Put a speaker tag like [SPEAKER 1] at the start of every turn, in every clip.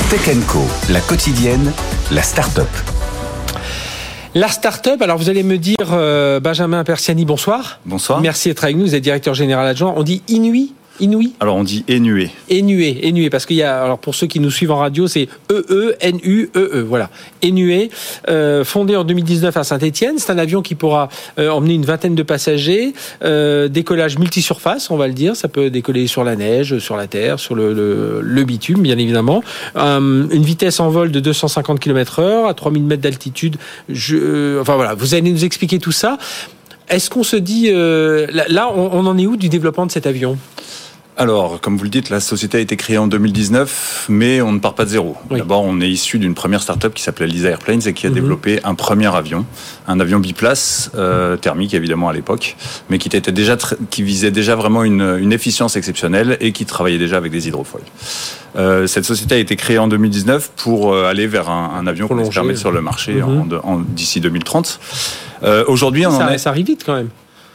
[SPEAKER 1] Tech & Co, la quotidienne, la start-up.
[SPEAKER 2] La start-up, alors vous allez me dire, Benjamin Persiani, bonsoir.
[SPEAKER 3] Bonsoir.
[SPEAKER 2] Merci d'être avec nous, vous êtes directeur général adjoint. On dit Inuit ?
[SPEAKER 3] Alors on dit Enué.
[SPEAKER 2] Enué, parce qu'il y a, alors pour ceux qui nous suivent en radio, c'est E-E-N-U-E-E, voilà. Enué, fondé en 2019 à Saint-Étienne. C'est un avion qui pourra emmener une vingtaine de passagers, décollage multisurface, on va le dire. Ça peut décoller sur la neige, sur la terre, sur le bitume, bien évidemment. Une vitesse en vol de 250 km/h, à 3000 mètres d'altitude. Enfin voilà, vous allez nous expliquer tout ça. Est-ce qu'on se dit, là, on en est où du développement de cet avion ?
[SPEAKER 3] Alors, comme vous le dites, la société a été créée en 2019, mais on ne part pas de zéro. Oui. D'abord, on est issu d'une première start-up qui s'appelait Lisa Airplanes et qui a développé un premier avion, un avion biplace, thermique évidemment à l'époque, mais qui visait déjà vraiment une efficience exceptionnelle et qui travaillait déjà avec des hydrofoils. Cette société a été créée en 2019 pour aller vers un avion qui se permet sur le marché d'ici 2030. Aujourd'hui,
[SPEAKER 2] ça arrive vite quand même.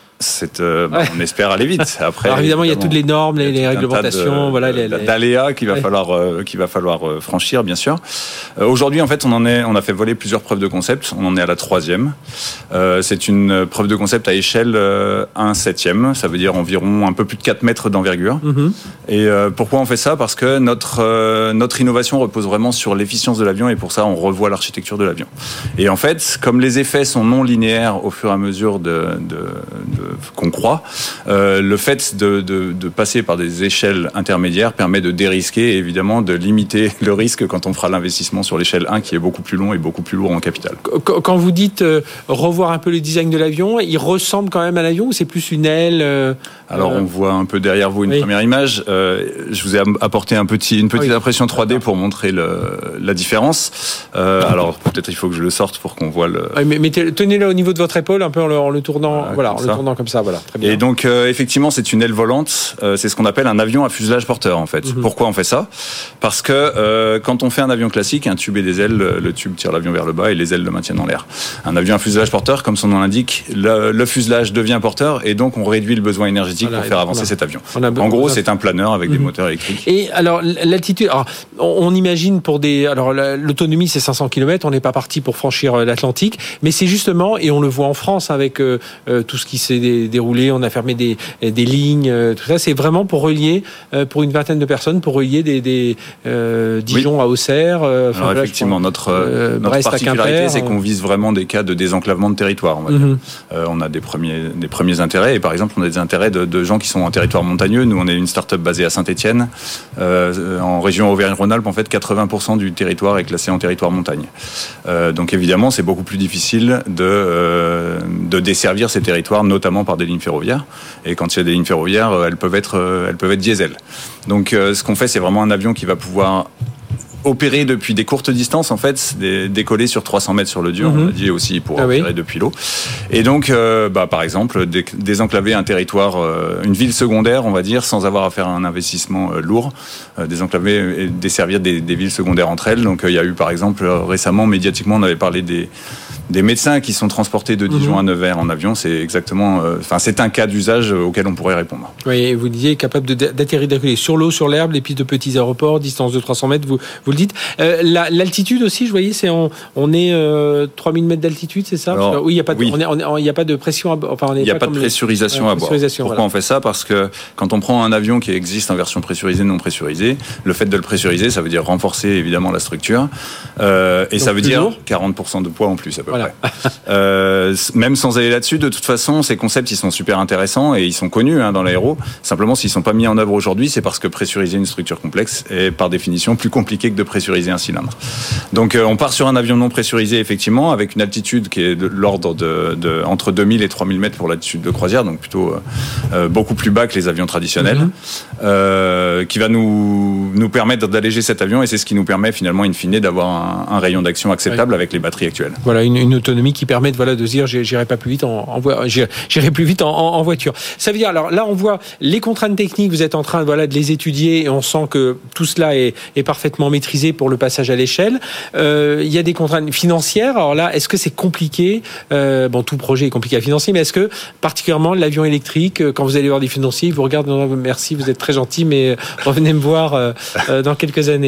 [SPEAKER 3] On espère aller vite. Après,
[SPEAKER 2] alors évidemment, il y a toutes les normes, les réglementations,
[SPEAKER 3] d'aléas qu'il va falloir franchir, bien sûr. Aujourd'hui, en fait, on a fait voler plusieurs preuves de concept. On en est à la 3e. C'est une preuve de concept à échelle 1/7. Ça veut dire environ un peu plus de 4 mètres d'envergure. Et pourquoi on fait ça ? Parce que notre innovation repose vraiment sur l'efficience de l'avion et pour ça, on revoit l'architecture de l'avion. Et en fait, comme les effets sont non linéaires au fur et à mesure qu'on croit, le fait de passer par des échelles intermédiaires permet de dérisquer et évidemment de limiter le risque quand on fera l'investissement sur l'échelle 1 qui est beaucoup plus long et beaucoup plus lourd en capital.
[SPEAKER 2] Quand vous dites revoir un peu le design de l'avion, il ressemble quand même à l'avion ou c'est plus une aile
[SPEAKER 3] Alors on voit un peu derrière vous une première image. Je vous ai apporté une petite impression 3D pour montrer la différence. Alors peut-être il faut que je le sorte pour qu'on voit le...
[SPEAKER 2] Mais tenez-le au niveau de votre épaule un peu en le tournant, comme ça, voilà, très bien.
[SPEAKER 3] Et donc effectivement c'est une aile volante, c'est ce qu'on appelle un avion à fuselage porteur en fait. Pourquoi on fait ça ? Parce que quand on fait un avion classique, un tube et des ailes, le tube tire l'avion vers le bas et les ailes le maintiennent en l'air. Un avion à fuselage porteur, comme son nom l'indique, le fuselage devient porteur et donc on réduit le besoin énergétique pour faire avancer cet avion. En gros, c'est un planeur avec des moteurs électriques.
[SPEAKER 2] Et alors l'altitude, alors, on imagine l'autonomie c'est 500 km, on n'est pas parti pour franchir l'Atlantique, mais c'est justement, et on le voit en France avec tout ce qui s'est déroulé, on a fermé des lignes, tout ça, c'est vraiment pour relier, pour une vingtaine de personnes, pour relier Dijon à Auxerre.
[SPEAKER 3] Alors effectivement, notre particularité, c'est qu'on vise vraiment des cas de désenclavement de territoire. On va dire. On a des premiers intérêts, et par exemple, on a des intérêts de gens qui sont en territoire montagneux. Nous, on est une start-up basée à Saint-Étienne, en région Auvergne-Rhône-Alpes. En fait, 80% du territoire est classé en territoire montagne. Donc évidemment, c'est beaucoup plus difficile de desservir ces territoires, notamment par des lignes ferroviaires. Et quand il y a des lignes ferroviaires, elles peuvent être diesel. Donc ce qu'on fait, c'est vraiment un avion qui va pouvoir opérer depuis des courtes distances, en fait, décoller sur 300 mètres sur le dur, on l'a dit aussi, pour opérer depuis l'eau. Et donc, par exemple, désenclaver un territoire, une ville secondaire, on va dire, sans avoir à faire un investissement lourd, désenclaver et desservir des villes secondaires entre elles. Donc, il y a eu, par exemple, récemment, médiatiquement, on avait parlé des médecins qui sont transportés de Dijon à Nevers en avion. C'est exactement, c'est un cas d'usage auquel on pourrait répondre.
[SPEAKER 2] Oui, et vous disiez capable d'atterrir, d'accueillir sur l'eau, sur l'herbe, les pistes de petits aéroports, distance de 300 mètres, vous le dites. L'altitude aussi, je voyais, on est 3000 mètres d'altitude, c'est ça?
[SPEAKER 3] Alors,
[SPEAKER 2] oui, il n'y a pas de pression à bord.
[SPEAKER 3] Il n'y a pas de pressurisation à bord. Pourquoi on fait ça? Parce que quand on prend un avion qui existe en version pressurisée, non pressurisée, le fait de le pressuriser, ça veut dire renforcer évidemment la structure. Et ça veut dire 40% de poids en plus à peu près. Même sans aller là-dessus, de toute façon, ces concepts, ils sont super intéressants et ils sont connus dans l'aéro. Simplement, s'ils ne sont pas mis en œuvre aujourd'hui, c'est parce que pressuriser une structure complexe est par définition plus compliqué que de pressuriser un cylindre. Donc on part sur un avion non pressurisé effectivement avec une altitude qui est de l'ordre de entre 2000 et 3000 mètres pour l'altitude de croisière, donc plutôt beaucoup plus bas que les avions traditionnels, qui va nous permettre d'alléger cet avion et c'est ce qui nous permet finalement in fine d'avoir un rayon d'action acceptable avec les batteries actuelles.
[SPEAKER 2] Voilà une autonomie qui permet de se dire j'irai pas plus vite j'irai plus vite en voiture. Ça veut dire, alors là on voit les contraintes techniques, vous êtes en train de les étudier et on sent que tout cela est parfaitement maîtrisé pour le passage à l'échelle. Il y a des contraintes financières. Alors là, est-ce que c'est compliqué ? Tout projet est compliqué à financer, mais est-ce que particulièrement l'avion électrique, quand vous allez voir des financiers, ils vous regardent, merci, vous êtes très gentil, mais revenez me voir dans quelques années.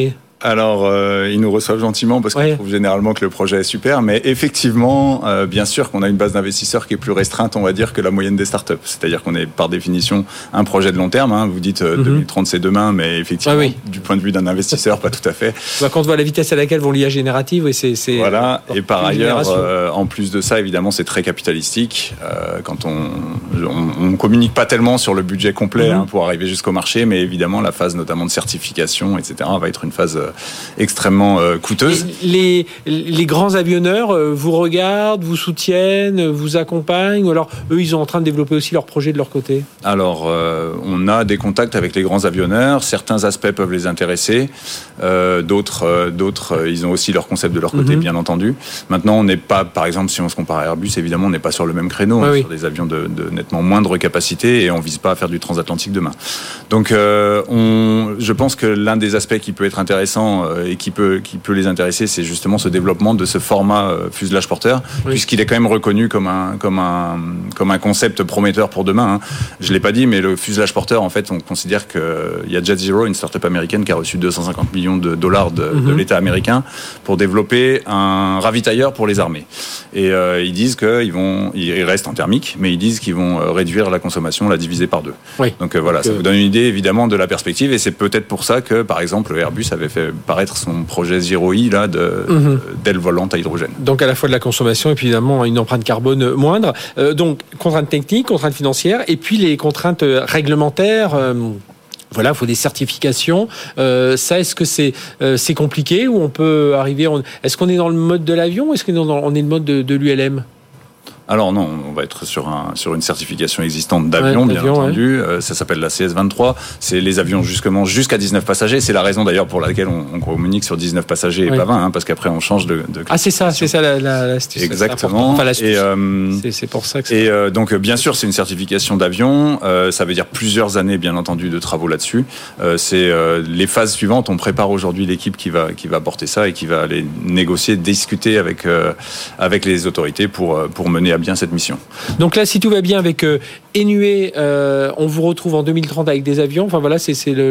[SPEAKER 3] Alors, ils nous reçoivent gentiment parce qu'ils trouvent généralement que le projet est super, mais effectivement, bien sûr qu'on a une base d'investisseurs qui est plus restreinte, on va dire, que la moyenne des startups. C'est-à-dire qu'on est par définition un projet de long terme. Hein. Vous dites 2030 c'est demain, mais effectivement, du point de vue d'un investisseur, pas tout à fait.
[SPEAKER 2] Quand on voit la vitesse à laquelle vont l'IA générative, c'est
[SPEAKER 3] voilà. Et par ailleurs, en plus de ça, évidemment, c'est très capitalistique. Quand on communique pas tellement sur le budget complet pour arriver jusqu'au marché, mais évidemment, la phase notamment de certification, etc., va être une phase extrêmement coûteuse.
[SPEAKER 2] Les grands avionneurs vous regardent, vous soutiennent, vous accompagnent, ou alors eux, ils sont en train de développer aussi leur projet de leur côté?
[SPEAKER 3] Alors, on a des contacts avec les grands avionneurs. Certains aspects peuvent les intéresser. D'autres, ils ont aussi leur concept de leur côté, bien entendu. Maintenant, on n'est pas, par exemple, si on se compare à Airbus, évidemment, on n'est pas sur le même créneau, sur des avions de nettement moindre capacité, et on vise pas à faire du transatlantique demain. Donc, je pense que l'un des aspects qui peut être intéressant et qui peut les intéresser, c'est justement ce développement de ce format fuselage porteur, puisqu'il est quand même reconnu comme un concept prometteur pour demain. Hein. Je l'ai pas dit, mais le fuselage porteur, en fait, on considère qu'il y a JetZero, une start-up américaine qui a reçu 250 millions de dollars de l'État américain pour développer un ravitailleur pour les armées. Et ils disent ils restent en thermique, mais ils disent qu'ils vont réduire la consommation, la diviser par 2. Donc voilà, ça vous donne une idée évidemment de la perspective, et c'est peut-être pour ça que, par exemple, Airbus avait fait paraître son projet Zero E là d'aile volante à hydrogène.
[SPEAKER 2] Donc à la fois de la consommation et puis évidemment une empreinte carbone moindre. Donc contraintes techniques, contraintes financières, et puis les contraintes réglementaires. Voilà, il faut des certifications. Ça, est-ce que c'est compliqué, ou on peut arriver... Est-ce qu'on est dans le mode de l'avion, ou est-ce qu'on est dans le mode de l'ULM ?
[SPEAKER 3] Alors non, on va être sur une certification existante d'avion, bien entendu. Ça s'appelle la CS23. C'est les avions jusqu'à 19 passagers. C'est la raison d'ailleurs pour laquelle on communique sur 19 passagers et pas 20, parce qu'après on change de
[SPEAKER 2] Ah, c'est ça l'astuce.
[SPEAKER 3] Exactement.
[SPEAKER 2] Enfin, l'astuce. C'est pour ça que c'est...
[SPEAKER 3] Et donc bien sûr, c'est une certification d'avion. Ça veut dire plusieurs années, bien entendu, de travaux là-dessus. C'est les phases suivantes. On prépare aujourd'hui l'équipe qui va porter ça et qui va aller négocier, discuter avec les autorités pour mener à bien cette mission.
[SPEAKER 2] Donc là, si tout va bien avec Enue, on vous retrouve en 2030 avec des avions. Enfin voilà, c'est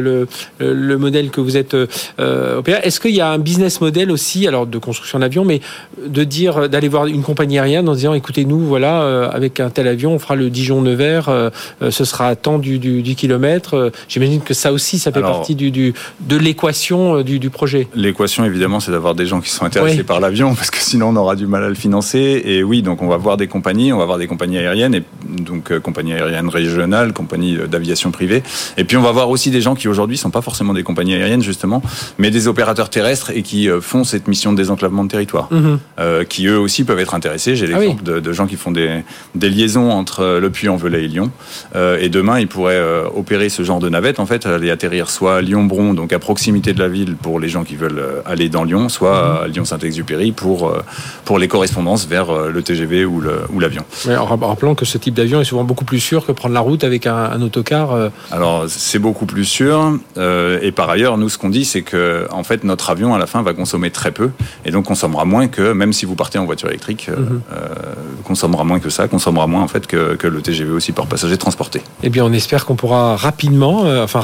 [SPEAKER 2] le modèle que vous êtes opéré. Est-ce qu'il y a un business model aussi, alors de construction d'avions, mais d'aller voir une compagnie aérienne en disant, écoutez, nous, voilà, avec un tel avion, on fera le Dijon-Nevers, ce sera à tant du kilomètre. J'imagine que ça aussi, ça fait partie de l'équation du projet.
[SPEAKER 3] L'équation, évidemment, c'est d'avoir des gens qui sont intéressés par l'avion, parce que sinon on aura du mal à le financer. Et oui, donc on va voir des compagnies aériennes, et donc compagnies aériennes régionales, compagnies d'aviation privée. Et puis on va voir aussi des gens qui aujourd'hui sont pas forcément des compagnies aériennes justement, mais des opérateurs terrestres, et qui font cette mission de désenclavement de territoire, qui eux aussi peuvent être intéressés. J'ai l'exemple de gens qui font des liaisons entre Le Puy-en-Velay et Lyon, et demain ils pourraient opérer ce genre de navette, en fait, aller atterrir soit à Lyon-Bron, donc à proximité de la ville pour les gens qui veulent aller dans Lyon, soit à Lyon-Saint-Exupéry pour les correspondances vers le TGV ou l'avion.
[SPEAKER 2] Ouais, en rappelant que ce type d'avion est souvent beaucoup plus sûr que prendre la route avec un autocar.
[SPEAKER 3] Alors c'est beaucoup plus sûr, et par ailleurs, nous, ce qu'on dit, c'est que en fait notre avion à la fin va consommer très peu, et donc consommera moins que, même si vous partez en voiture électrique, consommera moins que ça, consommera moins en fait que le TGV aussi par passager transporté.
[SPEAKER 2] Eh bien, on espère qu'on pourra rapidement,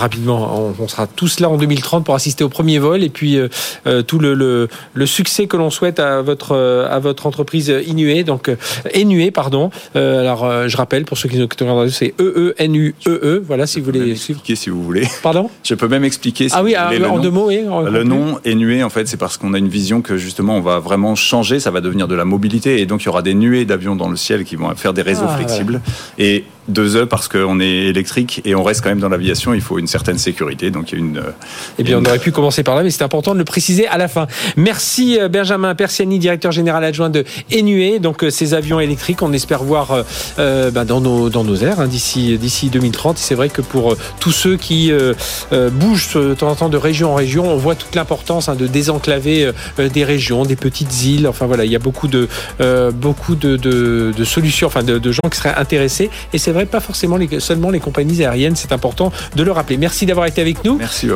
[SPEAKER 2] on sera tous là en 2030 pour assister au premier vol, et puis tout le succès que l'on souhaite à votre entreprise Enue. Donc Enue, pardon. Alors je rappelle pour ceux qui nous regardent, c'est EENUEE. Voilà, si vous voulez suivre.
[SPEAKER 3] Si vous voulez.
[SPEAKER 2] Pardon.
[SPEAKER 3] Je peux même expliquer. Si
[SPEAKER 2] vous voulez, en deux mots, oui.
[SPEAKER 3] Le nom Enue, en fait, c'est parce qu'on a une vision que justement on va vraiment changer. Ça va devenir de la mobilité, et donc il y aura des nuées d'avions dans le ciel qui vont faire des réseaux flexibles. Voilà. Et 2 parce qu'on est électrique et on reste quand même dans l'aviation, il faut une certaine sécurité. Donc il y a une.
[SPEAKER 2] Eh bien, on aurait pu commencer par là, mais c'est important de le préciser à la fin. Merci Benjamin Persiani, directeur général adjoint de Enue. Donc ces avions électriques, on espère voir dans nos airs d'ici 2030. Et c'est vrai que pour tous ceux qui bougent de temps en temps de région en région, on voit toute l'importance de désenclaver des régions, des petites îles. Enfin voilà, il y a beaucoup de solutions, de gens qui seraient intéressés. Et c'est vrai, pas forcément seulement les compagnies aériennes. C'est important de le rappeler. Merci d'avoir été avec nous.
[SPEAKER 3] Merci.